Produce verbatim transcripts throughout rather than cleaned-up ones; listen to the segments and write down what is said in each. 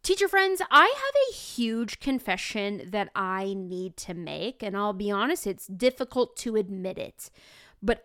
Teacher friends, I have a huge confession that I need to make, and I'll be honest, it's difficult to admit it, but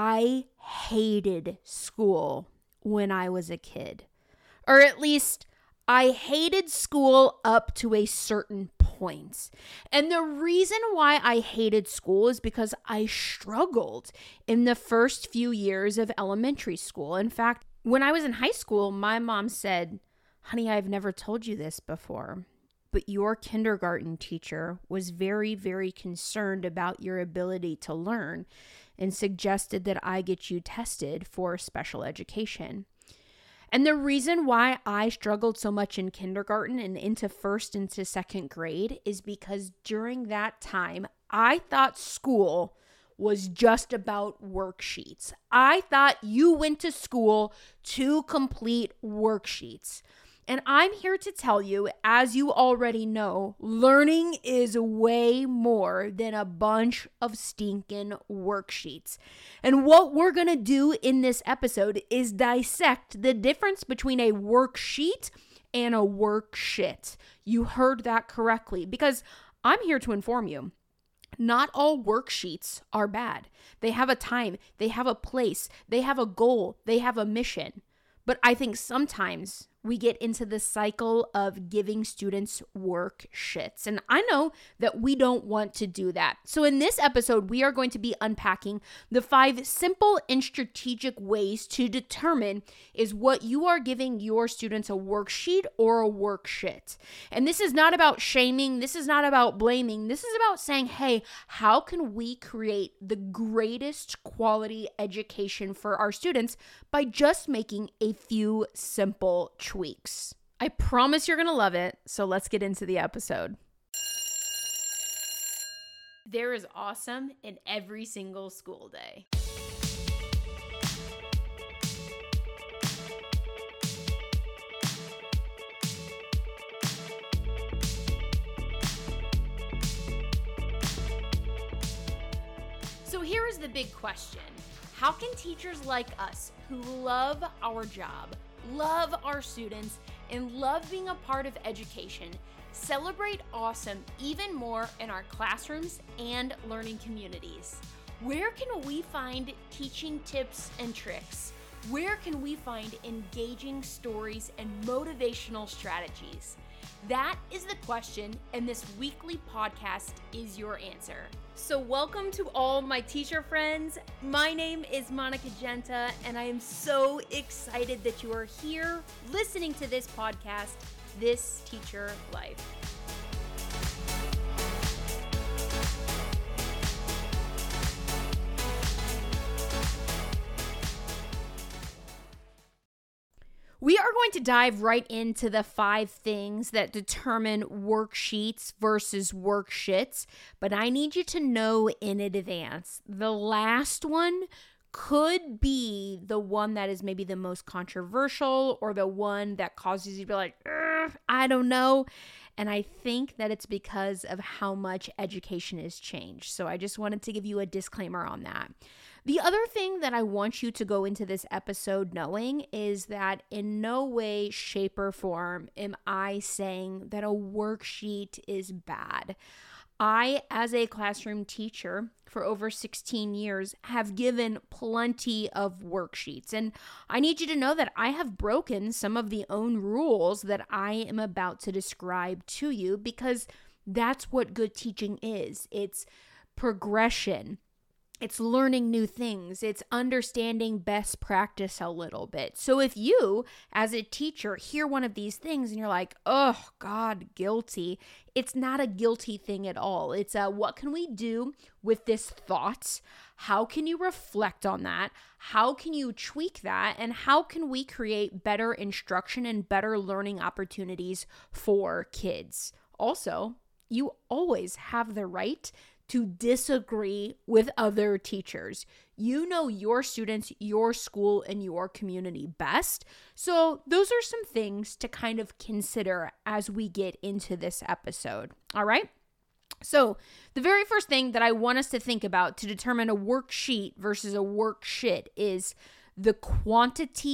I hated school when I was a kid. Or at least, I hated school up to a certain point. And the reason why I hated school is because I struggled in the first few years of elementary school. In fact, when I was in high school, my mom said, "Honey, I've never told you this before, but your kindergarten teacher was very, very concerned about your ability to learn and suggested that I get you tested for special education." And the reason why I struggled so much in kindergarten and into first into second grade is because during that time, I thought school was just about worksheets. I thought you went to school to complete worksheets. And I'm here to tell you, as you already know, learning is way more than a bunch of stinking worksheets. And what we're going to do in this episode is dissect the difference between a worksheet and a workshit. You heard that correctly, because I'm here to inform you. Not all worksheets are bad. They have a time, they have a place, they have a goal, they have a mission. But I think sometimes we get into the cycle of giving students work shits. And I know that we don't want to do that. So in this episode, we are going to be unpacking the five simple and strategic ways to determine is what you are giving your students a worksheet or a work shit. And this is not about shaming. This is not about blaming. This is about saying, hey, how can we create the greatest quality education for our students by just making a few simple choices? Tweaks. I promise you're going to love it, so let's get into the episode. There is awesome in every single school day. So here is the big question. How can teachers like us who love our job, love our students, and love being a part of education celebrate awesome even more in our classrooms and learning communities? Where can we find teaching tips and tricks? Where can we find engaging stories and motivational strategies? That is the question, and this weekly podcast is your answer. So welcome to all my teacher friends. My name is Monica Genta, and I am so excited that you are here listening to this podcast, This Teacher Life. We are going to dive right into the five things that determine worksheets versus workshits, but I need you to know in advance, the last one could be the one that is maybe the most controversial or the one that causes you to be like, I don't know. And I think that it's because of how much education has changed. So I just wanted to give you a disclaimer on that. The other thing that I want you to go into this episode knowing is that in no way, shape, or form am I saying that a worksheet is bad. I, as a classroom teacher for over sixteen years, have given plenty of worksheets. And I need you to know that I have broken some of the own rules that I am about to describe to you, because that's what good teaching is. It's progression. It's learning new things. It's understanding best practice a little bit. So if you, as a teacher, hear one of these things and you're like, oh, God, guilty, it's not a guilty thing at all. It's a, what can we do with this thought? How can you reflect on that? How can you tweak that? And how can we create better instruction and better learning opportunities for kids? Also, you always have the right to disagree with other teachers. You know your students, your school, and your community best. So those are some things to kind of consider as we get into this episode. All right? So the very first thing that I want us to think about to determine a worksheet versus a worksheet is the quantity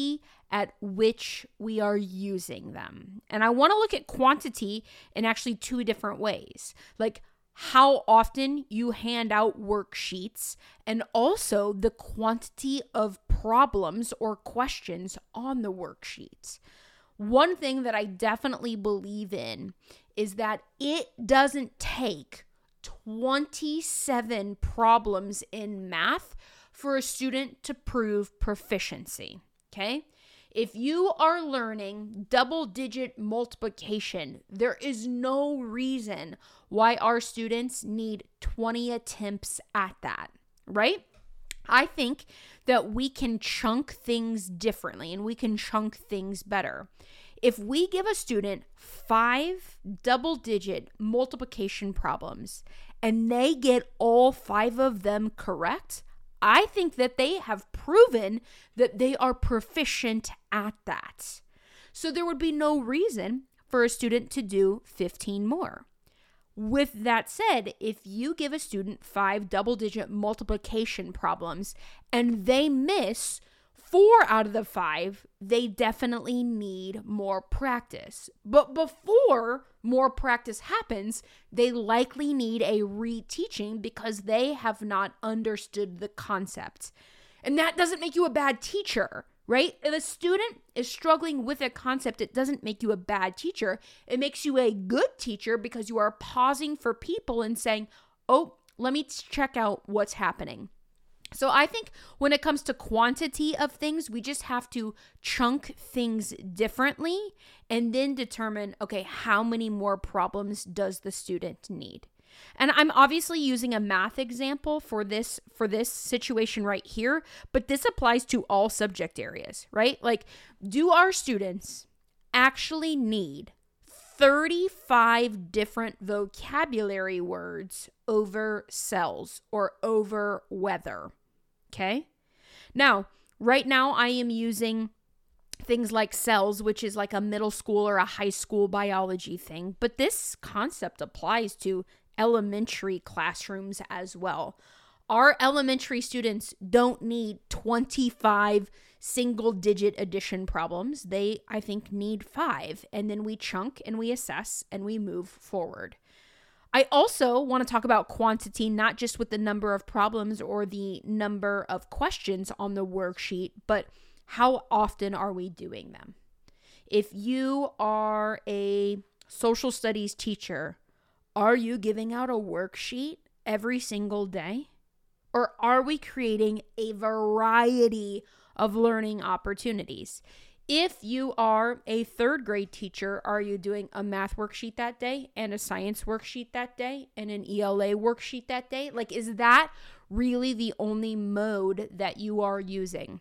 at which we are using them. And I want to look at quantity in actually two different ways. Like how often you hand out worksheets, and also the quantity of problems or questions on the worksheets. One thing that I definitely believe in is that it doesn't take twenty-seven problems in math for a student to prove proficiency, okay? If you are learning double-digit multiplication, there is no reason why our students need twenty attempts at that, right? I think that we can chunk things differently and we can chunk things better. If we give a student five double-digit multiplication problems and they get all five of them correct, I think that they have proven that they are proficient at that. So there would be no reason for a student to do fifteen more. With that said, if you give a student five double-digit multiplication problems and they miss four out of the five, they definitely need more practice. But before more practice happens, they likely need a reteaching because they have not understood the concept. And that doesn't make you a bad teacher, right? If a student is struggling with a concept, it doesn't make you a bad teacher. It makes you a good teacher because you are pausing for people and saying, oh, let me check out what's happening. So I think when it comes to quantity of things, we just have to chunk things differently and then determine, okay, how many more problems does the student need? And I'm obviously using a math example for this for this situation right here, but this applies to all subject areas, right? Like, do our students actually need thirty-five different vocabulary words over cells or over weather? Okay. Now, right now I am using things like cells, which is like a middle school or a high school biology thing, but this concept applies to elementary classrooms as well. Our elementary students don't need twenty-five single digit addition problems. They, I think, need five. And then we chunk and we assess and we move forward. I also want to talk about quantity, not just with the number of problems or the number of questions on the worksheet, but how often are we doing them? If you are a social studies teacher, are you giving out a worksheet every single day? Or are we creating a variety of learning opportunities? If you are a third grade teacher, are you doing a math worksheet that day and a science worksheet that day and an E L A worksheet that day? Like, is that really the only mode that you are using?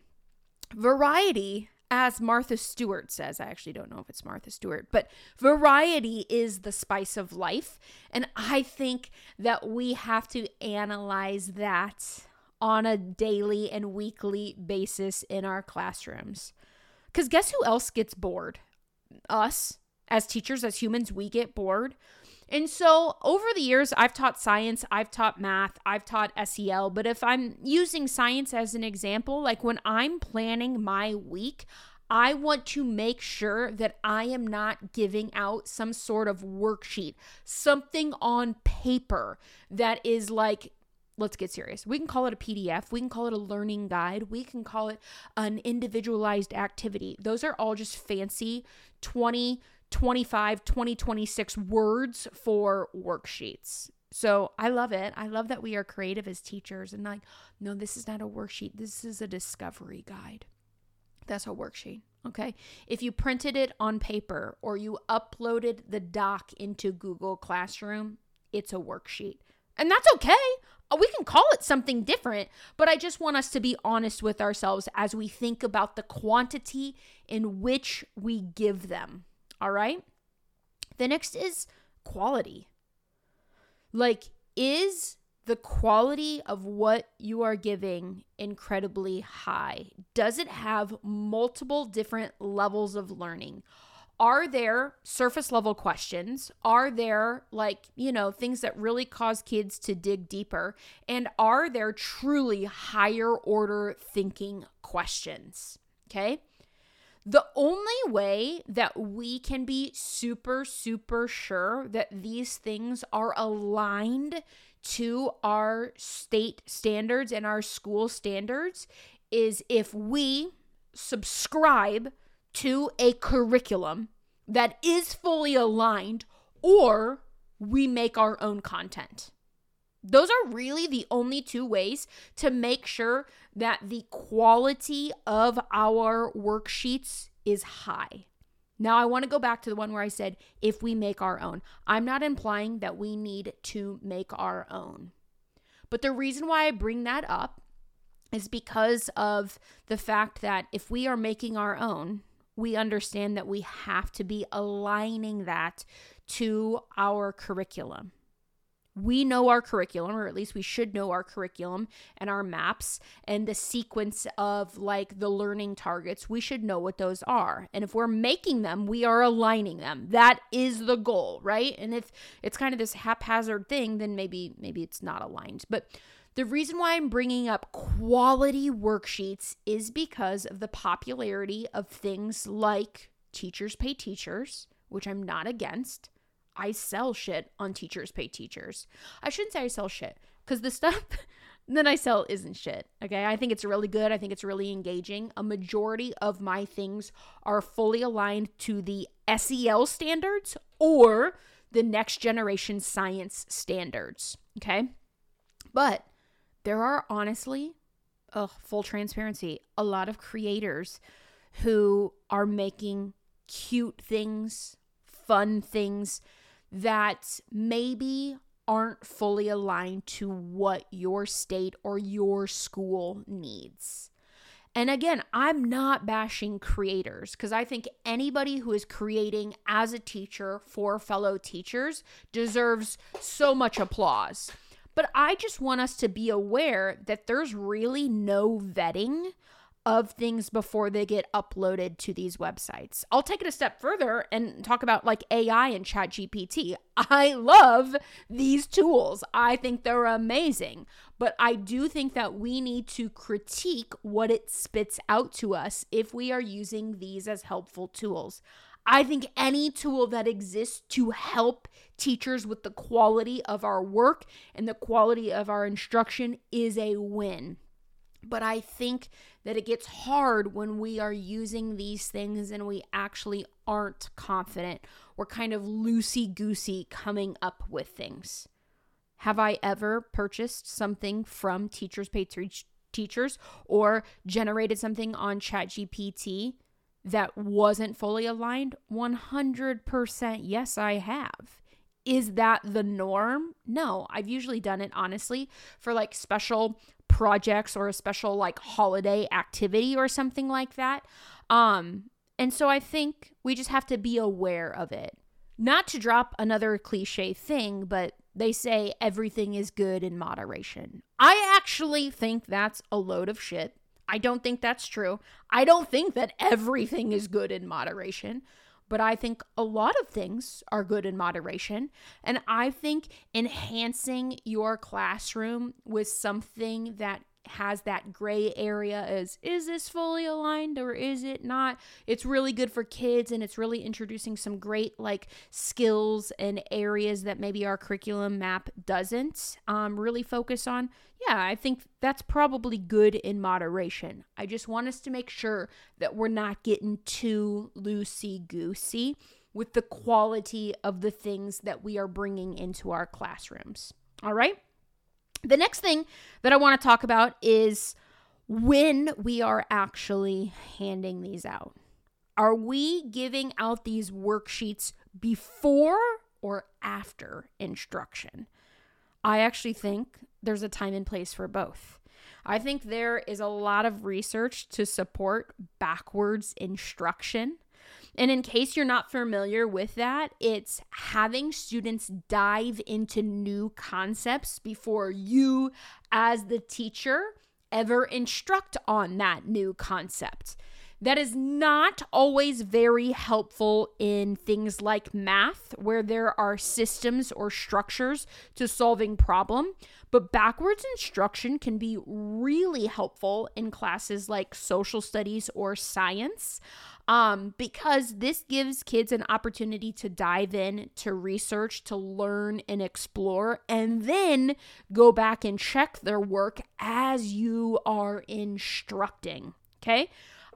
Variety, as Martha Stewart says, I actually don't know if it's Martha Stewart, but variety is the spice of life. And I think that we have to analyze that on a daily and weekly basis in our classrooms. Because guess who else gets bored? Us, as teachers, as humans, we get bored. And so over the years, I've taught science, I've taught math, I've taught S E L. But if I'm using science as an example, like when I'm planning my week, I want to make sure that I am not giving out some sort of worksheet, something on paper that is like, let's get serious. We can call it a P D F. We can call it a learning guide. We can call it an individualized activity. Those are all just fancy twenty twenty-five, twenty twenty-six words for worksheets. So I love it. I love that we are creative as teachers and like, no, this is not a worksheet. This is a discovery guide. That's a worksheet. Okay. If you printed it on paper or you uploaded the doc into Google Classroom, it's a worksheet. And that's okay. We can call it something different, but I just want us to be honest with ourselves as we think about the quantity in which we give them. All right? The next is quality. Like, is the quality of what you are giving incredibly high? Does it have multiple different levels of learning? Are there surface level questions? Are there, like, you know, things that really cause kids to dig deeper? And are there truly higher order thinking questions? Okay. The only way that we can be super, super sure that these things are aligned to our state standards and our school standards is if we subscribe to a curriculum that is fully aligned, or we make our own content. Those are really the only two ways to make sure that the quality of our worksheets is high. Now, I want to go back to the one where I said, if we make our own. I'm not implying that we need to make our own. But the reason why I bring that up is because of the fact that if we are making our own, we understand that we have to be aligning that to our curriculum. We know our curriculum, or at least we should know our curriculum and our maps and the sequence of like the learning targets. We should know what those are. And if we're making them, we are aligning them. That is the goal, right? And if it's kind of this haphazard thing, then maybe maybe it's not aligned. But the reason why I'm bringing up quality worksheets is because of the popularity of things like Teachers Pay Teachers, which I'm not against. I sell shit on Teachers Pay Teachers. I shouldn't say I sell shit, because the stuff that I sell isn't shit, okay? I think it's really good. I think it's really engaging. A majority of my things are fully aligned to the S E L standards or the next generation science standards, okay? But there are honestly, ugh, full transparency, a lot of creators who are making cute things, fun things, that maybe aren't fully aligned to what your state or your school needs. And again, I'm not bashing creators, because I think anybody who is creating as a teacher for fellow teachers deserves so much applause. But I just want us to be aware that there's really no vetting of things before they get uploaded to these websites. I'll take it a step further and talk about like A I and ChatGPT. I love these tools. I think they're amazing. But I do think that we need to critique what it spits out to us if we are using these as helpful tools. I think any tool that exists to help teachers with the quality of our work and the quality of our instruction is a win. But I think that it gets hard when we are using these things and we actually aren't confident. We're kind of loosey-goosey coming up with things. Have I ever purchased something from Teachers Pay Teachers or generated something on ChatGPT that wasn't fully aligned? one hundred percent yes, I have. Is that the norm? No, I've usually done it, honestly, for like special projects or a special like holiday activity or something like that. Um, and so I think we just have to be aware of it. Not to drop another cliche thing, but they say everything is good in moderation. I actually think that's a load of shit. I don't think that's true. I don't think that everything is good in moderation. But I think a lot of things are good in moderation. And I think enhancing your classroom with something that has that gray area is, is this fully aligned or is it not? It's really good for kids, and it's really introducing some great like skills and areas that maybe our curriculum map doesn't um, really focus on. Yeah, I think that's probably good in moderation. I just want us to make sure that we're not getting too loosey-goosey with the quality of the things that we are bringing into our classrooms. All right? The next thing that I want to talk about is when we are actually handing these out. Are we giving out these worksheets before or after instruction? I actually think there's a time and place for both. I think there is a lot of research to support backwards instruction. And in case you're not familiar with that, it's having students dive into new concepts before you, as the teacher, ever instruct on that new concept. That is not always very helpful in things like math, where there are systems or structures to solving problem. But backwards instruction can be really helpful in classes like social studies or science, um, because this gives kids an opportunity to dive in, to research, to learn and explore, and then go back and check their work as you are instructing. Okay?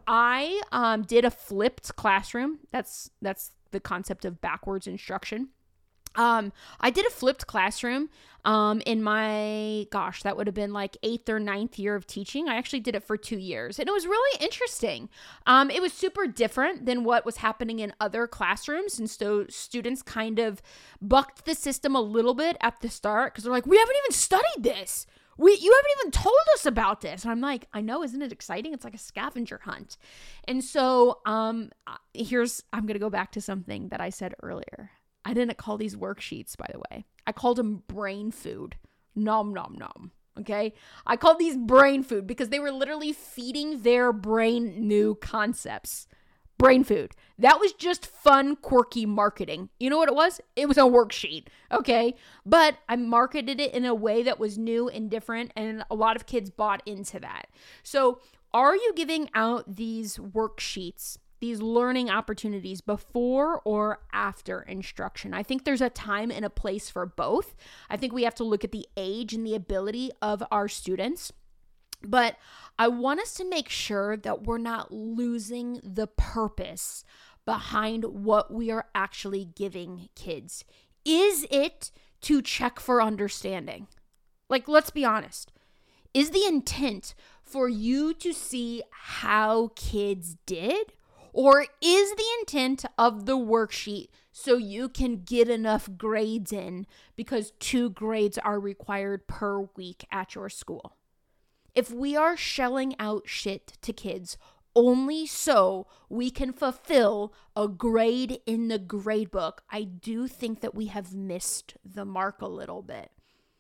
I um, did a flipped classroom. That's that's the concept of backwards instruction. Um, I did a flipped classroom um, in my, gosh, that would have been like eighth or ninth year of teaching. I actually did it for two years and it was really interesting. Um, it was super different than what was happening in other classrooms. And so students kind of bucked the system a little bit at the start because they're like, we haven't even studied this. We, you haven't even told us about this. And I'm like, I know, isn't it exciting? It's like a scavenger hunt. And so um, here's, I'm going to go back to something that I said earlier. I didn't call these worksheets, by the way. I called them brain food. Nom, nom, nom. Okay? I called these brain food because they were literally feeding their brain new concepts. Brain food. That was just fun, quirky marketing. You know what it was? It was a worksheet, okay? But I marketed it in a way that was new and different, and a lot of kids bought into that. So, are you giving out these worksheets, these learning opportunities before or after instruction? I think there's a time and a place for both. I think we have to look at the age and the ability of our students. But I want us to make sure that we're not losing the purpose behind what we are actually giving kids. Is it to check for understanding? Like, let's be honest. Is the intent for you to see how kids did? Or is the intent of the worksheet so you can get enough grades in because two grades are required per week at your school? If we are shelling out shit to kids only so we can fulfill a grade in the grade book, I do think that we have missed the mark a little bit.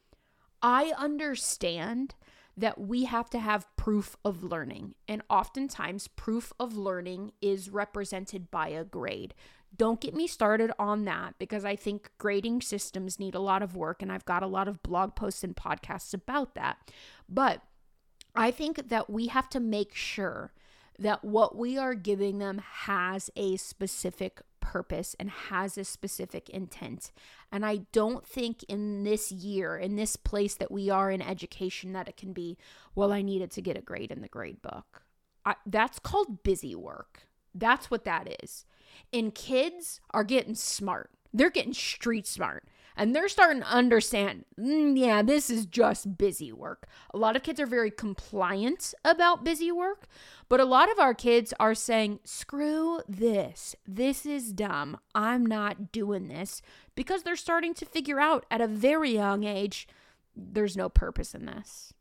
I understand that we have to have proof of learning, and oftentimes proof of learning is represented by a grade. Don't get me started on that because I think grading systems need a lot of work, and I've got a lot of blog posts and podcasts about that. But I think that we have to make sure that what we are giving them has a specific purpose and has a specific intent. And I don't think in this year, in this place that we are in education, that it can be, well, I needed to get a grade in the grade book. I, that's called busy work. That's what that is. And kids are getting smart. They're getting street smart. And they're starting to understand, mm, yeah, this is just busy work. A lot of kids are very compliant about busy work, but a lot of our kids are saying, screw this. This is dumb. I'm not doing this, because they're starting to figure out at a very young age, there's no purpose in this.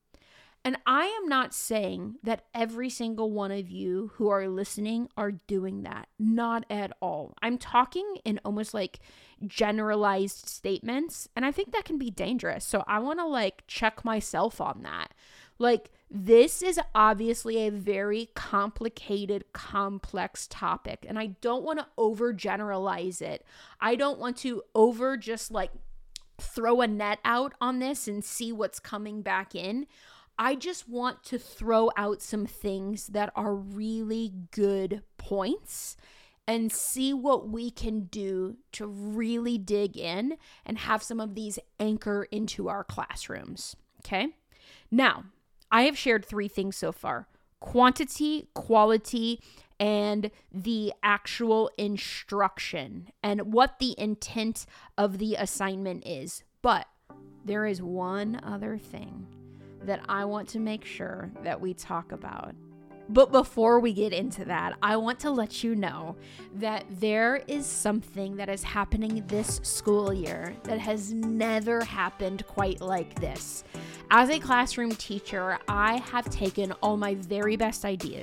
And I am not saying that every single one of you who are listening are doing that. Not at all. I'm talking in almost like generalized statements, and I think that can be dangerous. So I want to like check myself on that. Like, this is obviously a very complicated, complex topic, and I don't want to overgeneralize it. I don't want to over just like throw a net out on this and see what's coming back in. I just want to throw out some things that are really good points and see what we can do to really dig in and have some of these anchor into our classrooms. Okay? Now, I have shared three things so far: quantity, quality, and the actual instruction and what the intent of the assignment is. But there is one other thing that I want to make sure that we talk about. But before we get into that, I want to let you know that there is something that is happening this school year that has never happened quite like this. As a classroom teacher, I have taken all my very best ideas,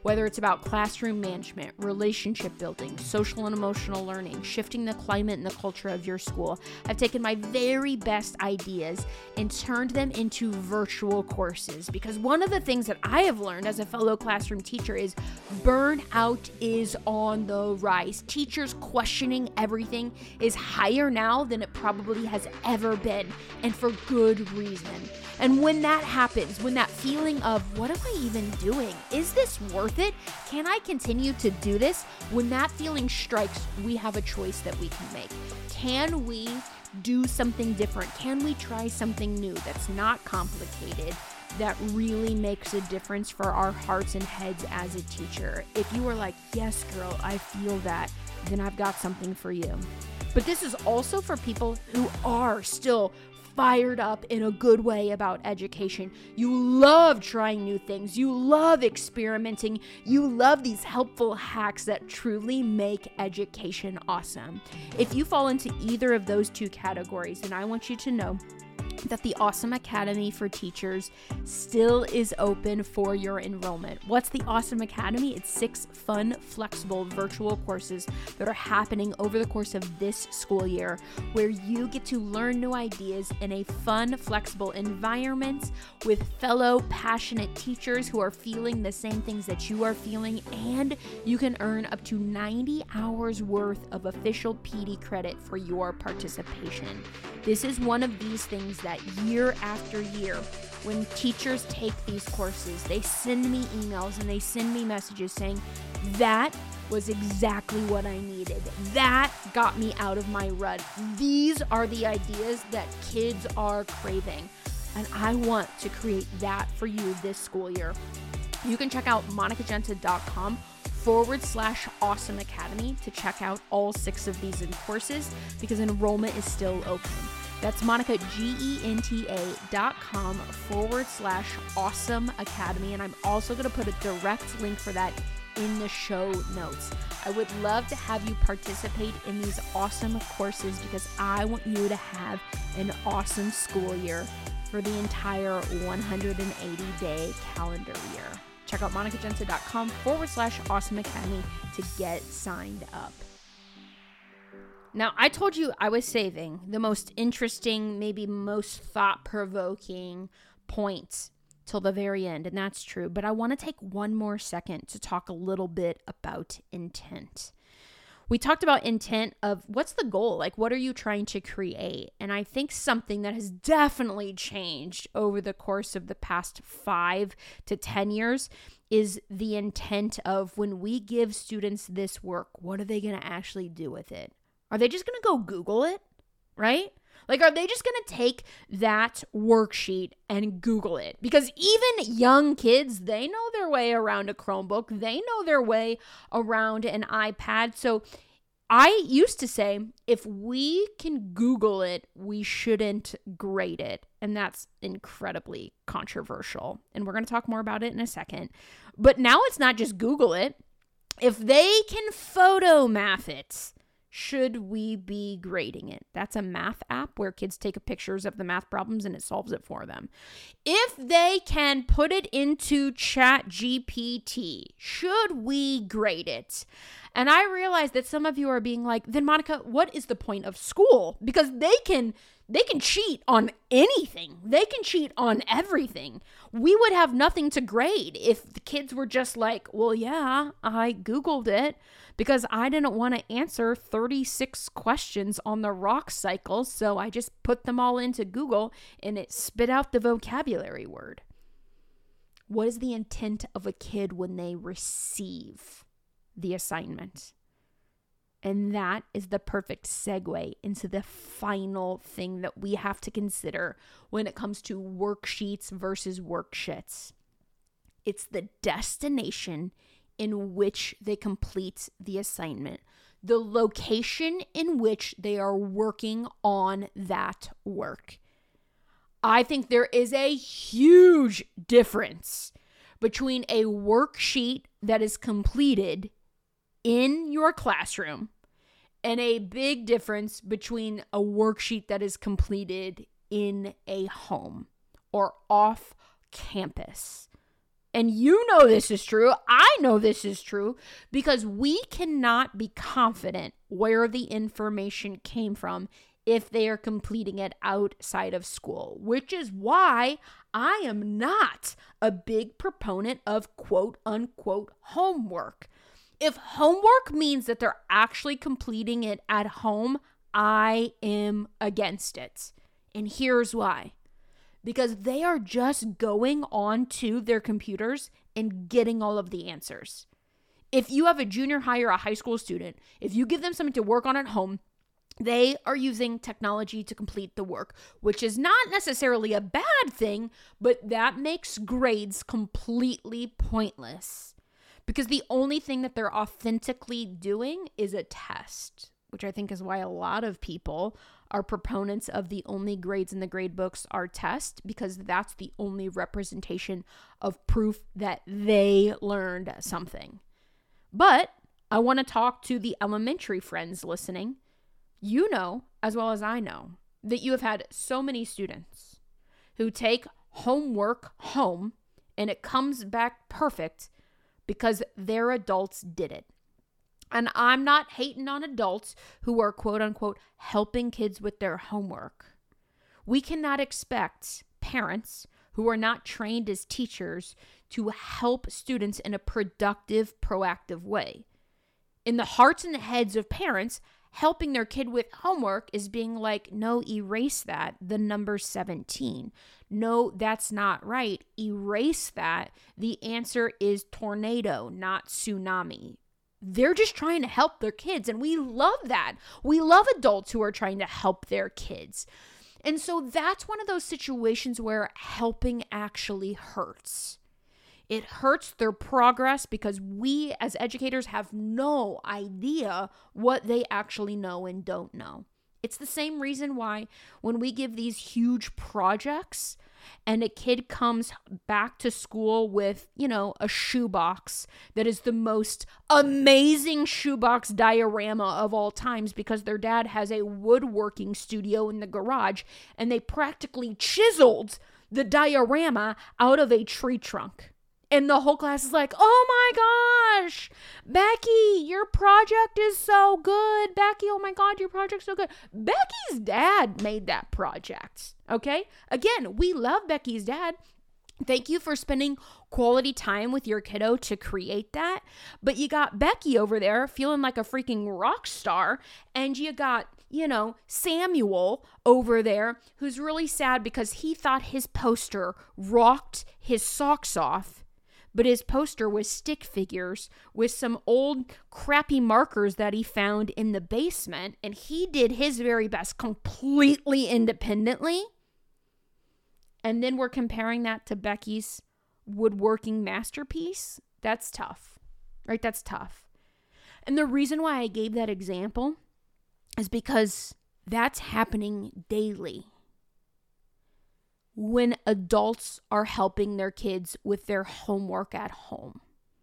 Whether it's about classroom management, relationship building, social and emotional learning, shifting the climate and the culture of your school, I've taken my very best ideas and turned them into virtual courses. Because one of the things that I have learned as a fellow classroom teacher is burnout is on the rise. Teachers questioning everything is higher now than it probably has ever been, and for good reason. And when that happens, when that feeling of, what am I even doing? Is this worth it? Can I continue to do this? When that feeling strikes, we have a choice that we can make. Can we do something different? Can we try something new that's not complicated, that really makes a difference for our hearts and heads as a teacher? If you are like, yes, girl, I feel that, then I've got something for you. But this is also for people who are still fired up in a good way about education. You love trying new things. You love experimenting. You love these helpful hacks that truly make education awesome. If you fall into either of those two categories, then I want you to know that the Awesome Academy for Teachers still is open for your enrollment. What's the Awesome Academy? It's six fun, flexible virtual courses that are happening over the course of this school year, where you get to learn new ideas in a fun, flexible environment with fellow passionate teachers who are feeling the same things that you are feeling, and you can earn up to ninety hours worth of official P D credit for your participation. This is one of these things that year after year, when teachers take these courses, they send me emails and they send me messages saying, that was exactly what I needed. That got me out of my rut. These are the ideas that kids are craving. And I want to create that for you this school year. You can check out monicagenta.com forward slash awesome academy to check out all six of these in courses, because enrollment is still open. That's Monica, G E N T A dot com forward slash awesome academy. And I'm also going to put a direct link for that in the show notes. I would love to have you participate in these awesome courses, because I want you to have an awesome school year for the entire one hundred eighty day calendar year. Check out monicagenta.com forward slash awesome academy to get signed up. Now, I told you I was saving the most interesting, maybe most thought-provoking points till the very end, and that's true. But I want to take one more second to talk a little bit about intent. We talked about intent of what's the goal? Like, what are you trying to create? And I think something that has definitely changed over the course of the past five to ten years is the intent of, when we give students this work, what are they going to actually do with it? Are they just going to go Google it, right? Like, are they just going to take that worksheet and Google it? Because even young kids, they know their way around a Chromebook. They know their way around an iPad. So I used to say, if we can Google it, we shouldn't grade it. And that's incredibly controversial. And we're going to talk more about it in a second. But now it's not just Google it. If they can photo math it, should we be grading it? That's a math app where kids take pictures of the math problems and it solves it for them. If they can put it into Chat G P T, should we grade it? And I realize that some of you are being like, then Monica, what is the point of school? Because they can they can cheat on anything. They can cheat on everything. We would have nothing to grade if the kids were just like, well, yeah, I Googled it because I didn't want to answer thirty-six questions on the rock cycle, so I just put them all into Google and it spit out the vocabulary word. What is the intent of a kid when they receive the assignment? And that is the perfect segue into the final thing that we have to consider when it comes to worksheets versus worksheets. It's the destination in which they complete the assignment, the location in which they are working on that work. I think there is a huge difference between a worksheet that is completed in your classroom and a big difference between a worksheet that is completed in a home or off campus. And you know this is true. I know this is true because we cannot be confident where the information came from if they are completing it outside of school, which is why I am not a big proponent of quote unquote homework. If homework means that they're actually completing it at home, I am against it. And here's why. Because they are just going on to their computers and getting all of the answers. If you have a junior high or a high school student, if you give them something to work on at home, they are using technology to complete the work, which is not necessarily a bad thing, but that makes grades completely pointless. Because the only thing that they're authentically doing is a test, which I think is why a lot of people are proponents of the only grades in the grade books are tests, because that's the only representation of proof that they learned something. But I want to talk to the elementary friends listening. You know, as well as I know, that you have had so many students who take homework home and it comes back perfect because their adults did it. And I'm not hating on adults who are quote unquote helping kids with their homework. We cannot expect parents who are not trained as teachers to help students in a productive, proactive way. In the hearts and the heads of parents, helping their kid with homework is being like, no, erase that, the number seventeen. No, that's not right. Erase that. The answer is tornado, not tsunami. They're just trying to help their kids, and we love that. We love adults who are trying to help their kids. And so that's one of those situations where helping actually hurts. It hurts their progress because we as educators have no idea what they actually know and don't know. It's the same reason why when we give these huge projects and a kid comes back to school with, you know, a shoebox that is the most amazing shoebox diorama of all times because their dad has a woodworking studio in the garage and they practically chiseled the diorama out of a tree trunk. And the whole class is like, oh my gosh, Becky, your project is so good. Becky, oh my God, your project's so good. Becky's dad made that project, okay? Again, we love Becky's dad. Thank you for spending quality time with your kiddo to create that. But you got Becky over there feeling like a freaking rock star. And you got, you know, Samuel over there who's really sad because he thought his poster rocked his socks off. But his poster was stick figures with some old crappy markers that he found in the basement. And he did his very best completely independently. And then we're comparing that to Becky's woodworking masterpiece. That's tough, right? That's tough. And the reason why I gave that example is because that's happening daily. When adults are helping their kids with their homework at home.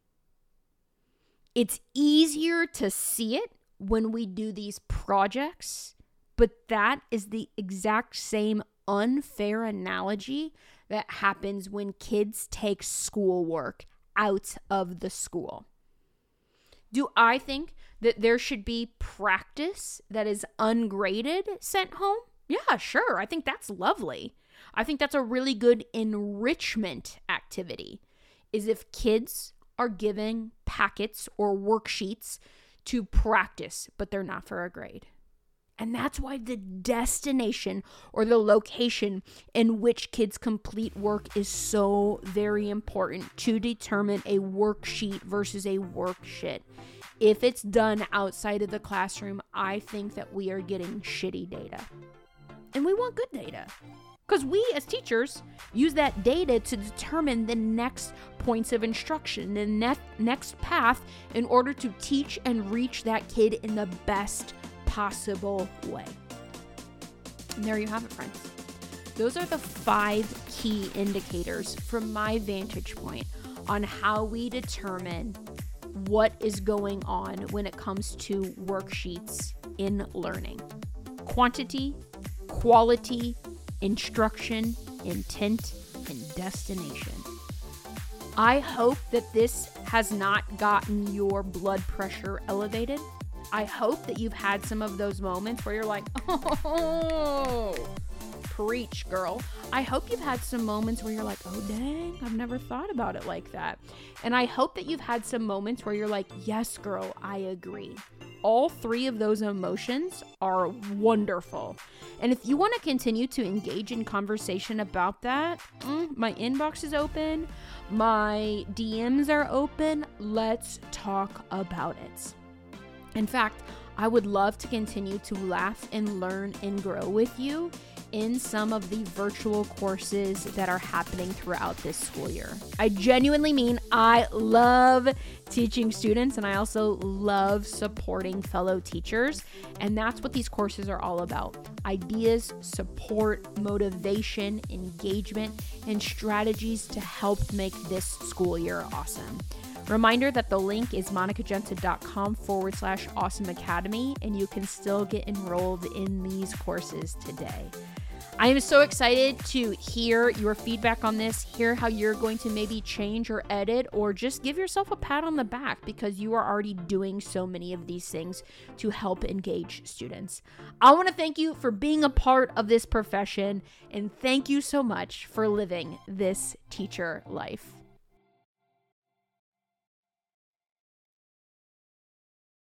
It's easier to see it when we do these projects, but that is the exact same unfair analogy that happens when kids take schoolwork out of the school. Do I think that there should be practice that is ungraded sent home? Yeah, sure. I think that's lovely. I think that's a really good enrichment activity, is if kids are given packets or worksheets to practice, but they're not for a grade. And that's why the destination or the location in which kids complete work is so very important to determine a worksheet versus a worksheet. If it's done outside of the classroom, I think that we are getting shitty data. And we want good data. Because we, as teachers, use that data to determine the next points of instruction, the ne- next path in order to teach and reach that kid in the best possible way. And there you have it, friends. Those are the five key indicators from my vantage point on how we determine what is going on when it comes to worksheets in learning. Quantity, quality, instruction, intent, and destination. I hope that this has not gotten your blood pressure elevated. I hope that you've had some of those moments where you're like, oh, preach, girl. I hope you've had some moments where you're like, oh, dang, I've never thought about it like that. And I hope that you've had some moments where you're like, yes, girl, I agree. All three of those emotions are wonderful. And if you want to continue to engage in conversation about that, mm, my inbox is open. My D Ms are open. Let's talk about it. In fact, I would love to continue to laugh and learn and grow with you in some of the virtual courses that are happening throughout this school year. I genuinely mean I love teaching students, and I also love supporting fellow teachers. And that's what these courses are all about. Ideas, support, motivation, engagement, and strategies to help make this school year awesome. Reminder that the link is monicagenta.com forward slash awesome academy, and you can still get enrolled in these courses today. I am so excited to hear your feedback on this, hear how you're going to maybe change or edit, or just give yourself a pat on the back because you are already doing so many of these things to help engage students. I want to thank you for being a part of this profession, and thank you so much for living this teacher life.